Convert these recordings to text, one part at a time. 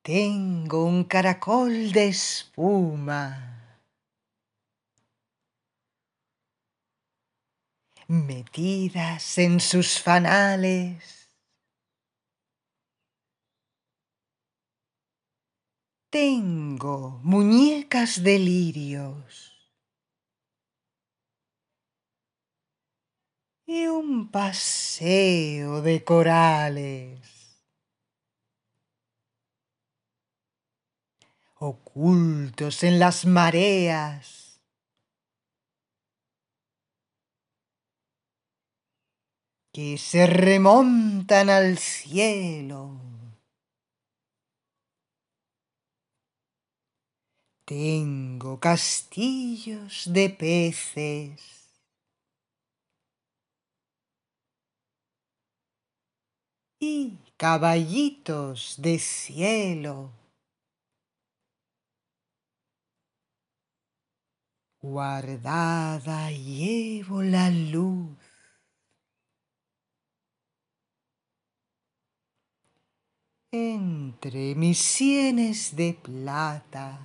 Tengo un caracol de espuma metidas en sus fanales. Tengo muñecas de lirios y un paseo de corales. Ocultos en las mareas, que se remontan al cielo. Tengo castillos de peces y caballitos de cielo. Guardada llevo la luz entre mis sienes de plata.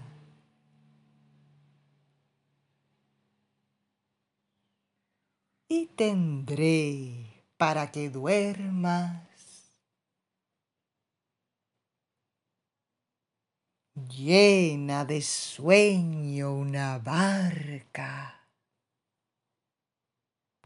Y tendré para que duermas llena de sueño una barca.